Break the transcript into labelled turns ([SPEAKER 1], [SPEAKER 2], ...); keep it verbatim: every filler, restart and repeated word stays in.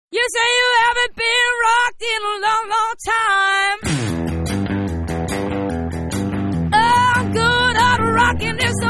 [SPEAKER 1] You say you haven't been rocked in a long, long time. Oh, I'm good at rocking this